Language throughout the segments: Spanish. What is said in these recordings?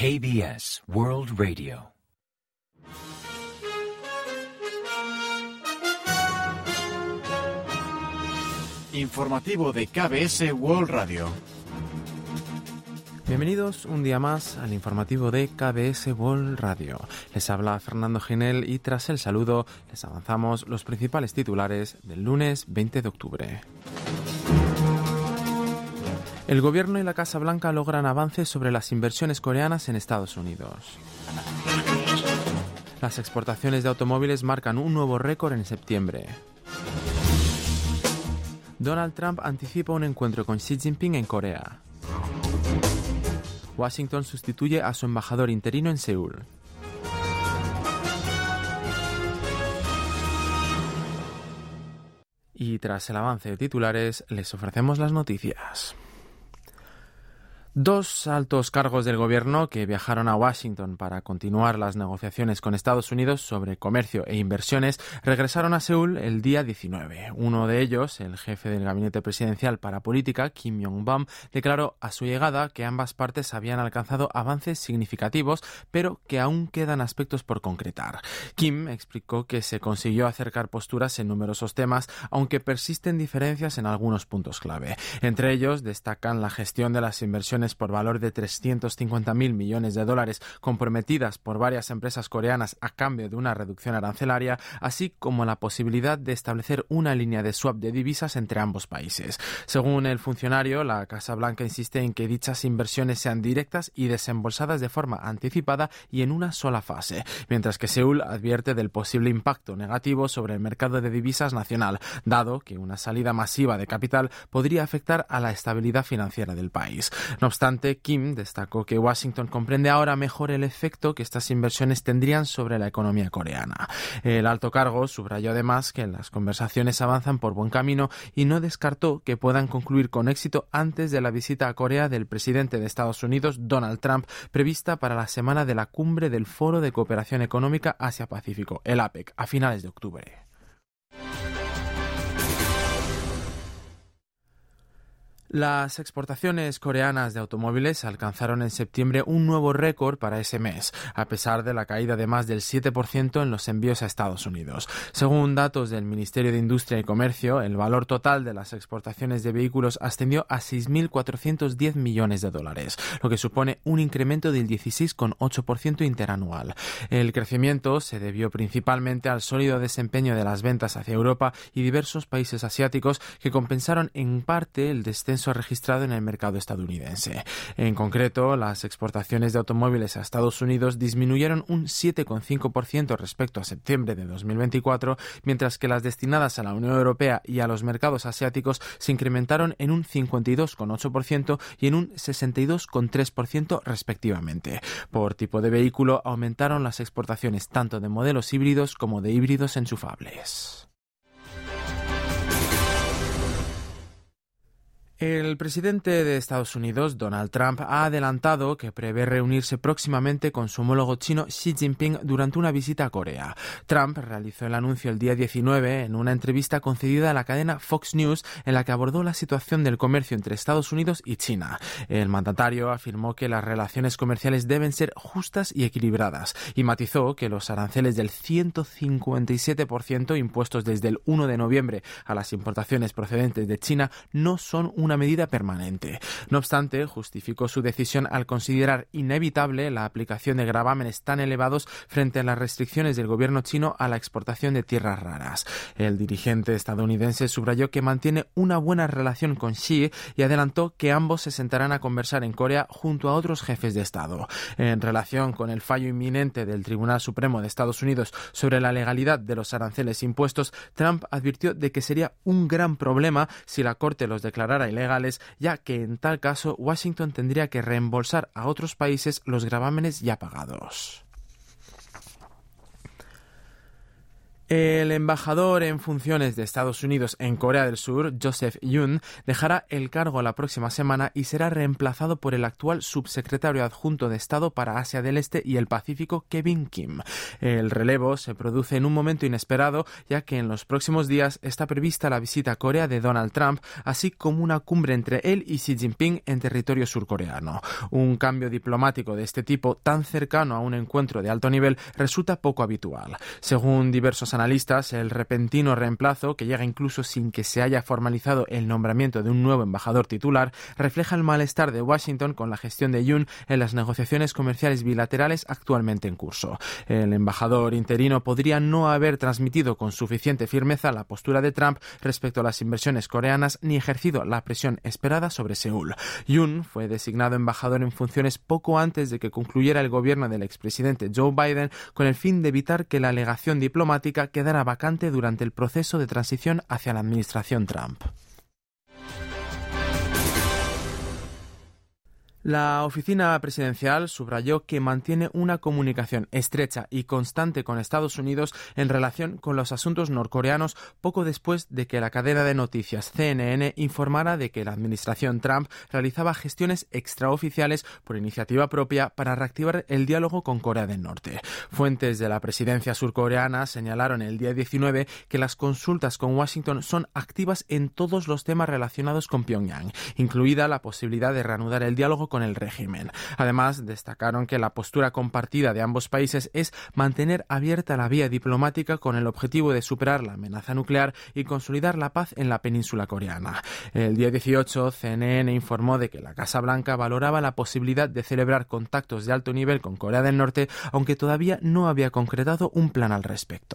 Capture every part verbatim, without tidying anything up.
K B S World Radio. Informativo de K B S World Radio. Bienvenidos un día más al informativo de K B S World Radio. Les habla Fernando Ginel y tras el saludo les avanzamos los principales titulares del lunes veinte de octubre. El gobierno y la Casa Blanca logran avances sobre las inversiones coreanas en Estados Unidos. Las exportaciones de automóviles marcan un nuevo récord en septiembre. Donald Trump anticipa un encuentro con Xi Jinping en Corea. Washington sustituye a su embajador interino en Seúl. Y tras el avance de titulares, les ofrecemos las noticias. Dos altos cargos del gobierno que viajaron a Washington para continuar las negociaciones con Estados Unidos sobre comercio e inversiones regresaron a Seúl el día diecinueve. Uno de ellos, el jefe del gabinete presidencial para política, Kim Yong-bam, declaró a su llegada que ambas partes habían alcanzado avances significativos, pero que aún quedan aspectos por concretar. Kim explicó que se consiguió acercar posturas en numerosos temas, aunque persisten diferencias en algunos puntos clave. Entre ellos destacan la gestión de las inversiones por valor de trescientos cincuenta mil millones de dólares comprometidas por varias empresas coreanas a cambio de una reducción arancelaria, así como la posibilidad de establecer una línea de swap de divisas entre ambos países. Según el funcionario, la Casa Blanca insiste en que dichas inversiones sean directas y desembolsadas de forma anticipada y en una sola fase, mientras que Seúl advierte del posible impacto negativo sobre el mercado de divisas nacional, dado que una salida masiva de capital podría afectar a la estabilidad financiera del país. No obstante, Kim destacó que Washington comprende ahora mejor el efecto que estas inversiones tendrían sobre la economía coreana. El alto cargo subrayó además que las conversaciones avanzan por buen camino y no descartó que puedan concluir con éxito antes de la visita a Corea del presidente de Estados Unidos, Donald Trump, prevista para la semana de la cumbre del Foro de Cooperación Económica Asia-Pacífico, el APEC, a finales de octubre. Las exportaciones coreanas de automóviles alcanzaron en septiembre un nuevo récord para ese mes, a pesar de la caída de más del siete por ciento en los envíos a Estados Unidos. Según datos del Ministerio de Industria y Comercio, el valor total de las exportaciones de vehículos ascendió a seis mil cuatrocientos diez millones de dólares, lo que supone un incremento del dieciséis coma ocho por ciento interanual. El crecimiento se debió principalmente al sólido desempeño de las ventas hacia Europa y diversos países asiáticos que compensaron en parte el descenso registrado en el mercado estadounidense. En concreto, las exportaciones de automóviles a Estados Unidos disminuyeron un siete coma cinco por ciento respecto a septiembre de dos mil veinticuatro, mientras que las destinadas a la Unión Europea y a los mercados asiáticos se incrementaron en un cincuenta y dos coma ocho por ciento y en un sesenta y dos coma tres por ciento respectivamente. Por tipo de vehículo aumentaron las exportaciones tanto de modelos híbridos como de híbridos enchufables. El presidente de Estados Unidos, Donald Trump, ha adelantado que prevé reunirse próximamente con su homólogo chino Xi Jinping durante una visita a Corea. Trump realizó el anuncio el día diecinueve en una entrevista concedida a la cadena Fox News en la que abordó la situación del comercio entre Estados Unidos y China. El mandatario afirmó que las relaciones comerciales deben ser justas y equilibradas y matizó que los aranceles del ciento cincuenta y siete por ciento impuestos desde el uno de noviembre a las importaciones procedentes de China no son una medida permanente. No obstante, justificó su decisión al considerar inevitable la aplicación de gravámenes tan elevados frente a las restricciones del gobierno chino a la exportación de tierras raras. El dirigente estadounidense subrayó que mantiene una buena relación con Xi y adelantó que ambos se sentarán a conversar en Corea junto a otros jefes de Estado. En relación con el fallo inminente del Tribunal Supremo de Estados Unidos sobre la legalidad de los aranceles impuestos, Trump advirtió de que sería un gran problema si la Corte los declarara ilegales, ya que en tal caso Washington tendría que reembolsar a otros países los gravámenes ya pagados. El embajador en funciones de Estados Unidos en Corea del Sur, Joseph Yun, dejará el cargo la próxima semana y será reemplazado por el actual subsecretario adjunto de Estado para Asia del Este y el Pacífico, Kevin Kim. El relevo se produce en un momento inesperado, ya que en los próximos días está prevista la visita a Corea de Donald Trump, así como una cumbre entre él y Xi Jinping en territorio surcoreano. Un cambio diplomático de este tipo, tan cercano a un encuentro de alto nivel, resulta poco habitual. Según diversos analistas, el repentino reemplazo, que llega incluso sin que se haya formalizado el nombramiento de un nuevo embajador titular, refleja el malestar de Washington con la gestión de Yun en las negociaciones comerciales bilaterales actualmente en curso. El embajador interino podría no haber transmitido con suficiente firmeza la postura de Trump respecto a las inversiones coreanas ni ejercido la presión esperada sobre Seúl. Yun fue designado embajador en funciones poco antes de que concluyera el gobierno del expresidente Joe Biden, con el fin de evitar que la legación diplomática quedara vacante durante el proceso de transición hacia la administración Trump. La oficina presidencial subrayó que mantiene una comunicación estrecha y constante con Estados Unidos en relación con los asuntos norcoreanos poco después de que la cadena de noticias C N N informara de que la administración Trump realizaba gestiones extraoficiales por iniciativa propia para reactivar el diálogo con Corea del Norte. Fuentes de la presidencia surcoreana señalaron el día diecinueve que las consultas con Washington son activas en todos los temas relacionados con Pyongyang, incluida la posibilidad de reanudar el diálogo con el régimen. Además, destacaron que la postura compartida de ambos países es mantener abierta la vía diplomática con el objetivo de superar la amenaza nuclear y consolidar la paz en la península coreana. El día dieciocho, C N N informó de que la Casa Blanca valoraba la posibilidad de celebrar contactos de alto nivel con Corea del Norte, aunque todavía no había concretado un plan al respecto.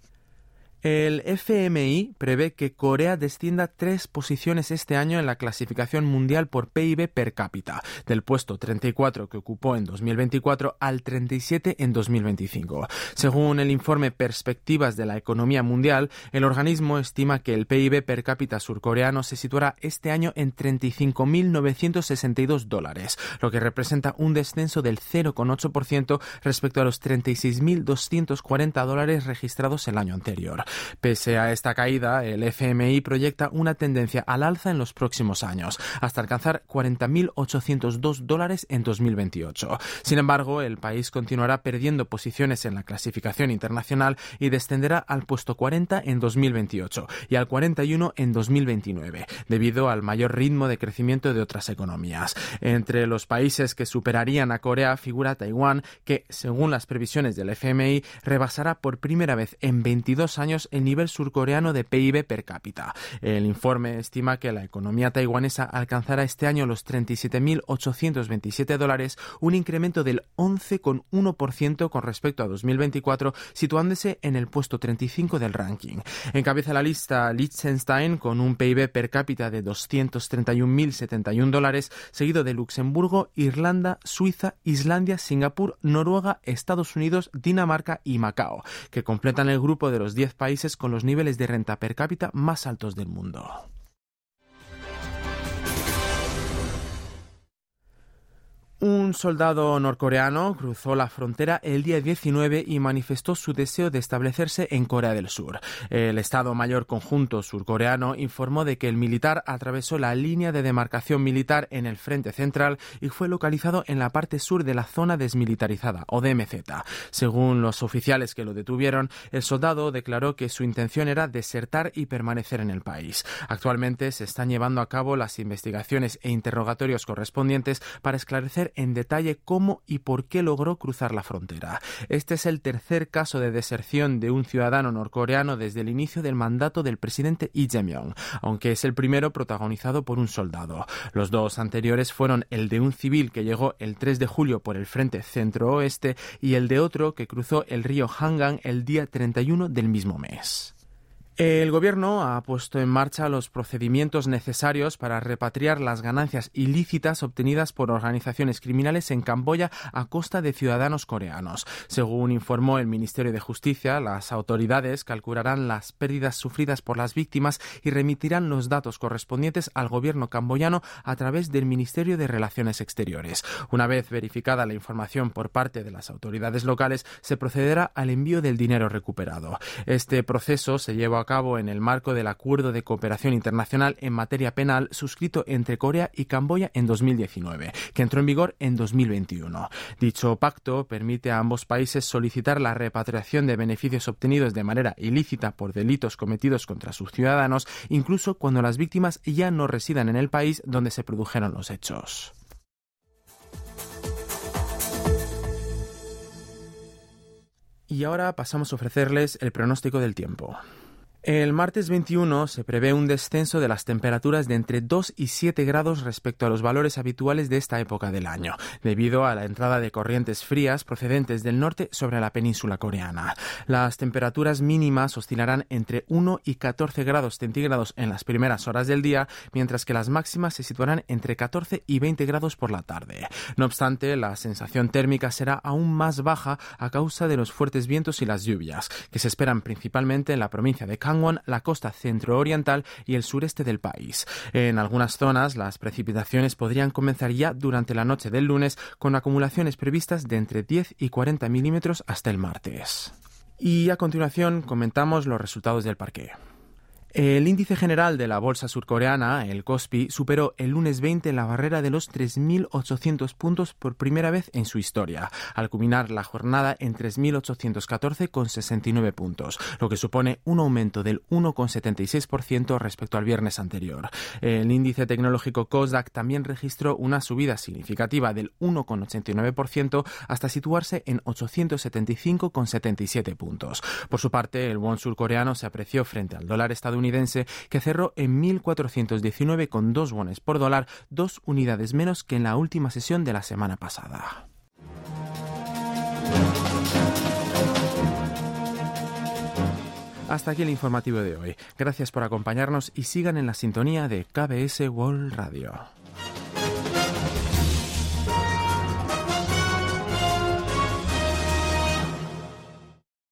El F M I prevé que Corea descienda tres posiciones este año en la clasificación mundial por P I B per cápita, del puesto treinta y cuatro que ocupó en dos mil veinticuatro al treinta y siete en dos mil veinticinco. Según el informe Perspectivas de la Economía Mundial, el organismo estima que el P I B per cápita surcoreano se situará este año en treinta y cinco mil novecientos sesenta y dos dólares, lo que representa un descenso del cero coma ocho por ciento respecto a los treinta y seis mil doscientos cuarenta dólares registrados el año anterior. Pese a esta caída, el F M I proyecta una tendencia al alza en los próximos años, hasta alcanzar cuarenta mil ochocientos dos dólares en dos mil veintiocho. Sin embargo, el país continuará perdiendo posiciones en la clasificación internacional y descenderá al puesto cuarenta en dos mil veintiocho y al cuarenta y uno en dos mil veintinueve, debido al mayor ritmo de crecimiento de otras economías. Entre los países que superarían a Corea figura Taiwán, que, según las previsiones del F M I, rebasará por primera vez en veintidós años el nivel surcoreano de P I B per cápita. El informe estima que la economía taiwanesa alcanzará este año los treinta y siete mil ochocientos veintisiete dólares, un incremento del once coma uno por ciento con respecto a dos mil veinticuatro, situándose en el puesto treinta y cinco del ranking. Encabeza la lista Liechtenstein con un P I B per cápita de doscientos treinta y un mil setenta y un dólares, seguido de Luxemburgo, Irlanda, Suiza, Islandia, Singapur, Noruega, Estados Unidos, Dinamarca y Macao, que completan el grupo de los diez países con los niveles de renta per cápita más altos del mundo. Un soldado norcoreano cruzó la frontera el día diecinueve y manifestó su deseo de establecerse en Corea del Sur. El Estado Mayor Conjunto surcoreano informó de que el militar atravesó la línea de demarcación militar en el frente central y fue localizado en la parte sur de la zona desmilitarizada, o D M Z. Según los oficiales que lo detuvieron, el soldado declaró que su intención era desertar y permanecer en el país. Actualmente se están llevando a cabo las investigaciones e interrogatorios correspondientes para esclarecer en detalle cómo y por qué logró cruzar la frontera. Este es el tercer caso de deserción de un ciudadano norcoreano desde el inicio del mandato del presidente Lee Jae-myung, aunque es el primero protagonizado por un soldado. Los dos anteriores fueron el de un civil que llegó el tres de julio por el frente centro-oeste y el de otro que cruzó el río Hangang el día treinta y uno del mismo mes. El Gobierno ha puesto en marcha los procedimientos necesarios para repatriar las ganancias ilícitas obtenidas por organizaciones criminales en Camboya a costa de ciudadanos coreanos. Según informó el Ministerio de Justicia, las autoridades calcularán las pérdidas sufridas por las víctimas y remitirán los datos correspondientes al Gobierno camboyano a través del Ministerio de Relaciones Exteriores. Una vez verificada la información por parte de las autoridades locales, se procederá al envío del dinero recuperado. Este proceso se lleva a cabo en el marco del Acuerdo de Cooperación Internacional en materia penal suscrito entre Corea y Camboya en dos mil diecinueve, que entró en vigor en dos mil veintiuno. Dicho pacto permite a ambos países solicitar la repatriación de beneficios obtenidos de manera ilícita por delitos cometidos contra sus ciudadanos, incluso cuando las víctimas ya no residan en el país donde se produjeron los hechos. Y ahora pasamos a ofrecerles el pronóstico del tiempo. El martes veintiuno se prevé un descenso de las temperaturas de entre dos y siete grados respecto a los valores habituales de esta época del año, debido a la entrada de corrientes frías procedentes del norte sobre la península coreana. Las temperaturas mínimas oscilarán entre uno y catorce grados centígrados en las primeras horas del día, mientras que las máximas se situarán entre catorce y veinte grados por la tarde. No obstante, la sensación térmica será aún más baja a causa de los fuertes vientos y las lluvias, que se esperan principalmente en la provincia de Gangwon, la costa centro-oriental y el sureste del país. En algunas zonas, las precipitaciones podrían comenzar ya durante la noche del lunes, con acumulaciones previstas de entre diez y cuarenta milímetros hasta el martes. Y a continuación comentamos los resultados del parqué. El índice general de la bolsa surcoreana, el Kospi, superó el lunes veinte la barrera de los tres mil ochocientos puntos por primera vez en su historia, al culminar la jornada en tres mil ochocientos catorce coma sesenta y nueve puntos, lo que supone un aumento del uno coma setenta y seis por ciento respecto al viernes anterior. El índice tecnológico Kosdaq también registró una subida significativa del uno coma ochenta y nueve por ciento hasta situarse en ochocientos setenta y cinco coma setenta y siete puntos. Por su parte, el won surcoreano se apreció frente al dólar estadounidense, que cerró en mil cuatrocientos diecinueve coma dos wones por dólar, dos unidades menos que en la última sesión de la semana pasada. Hasta aquí el informativo de hoy. Gracias por acompañarnos y sigan en la sintonía de K B S World Radio.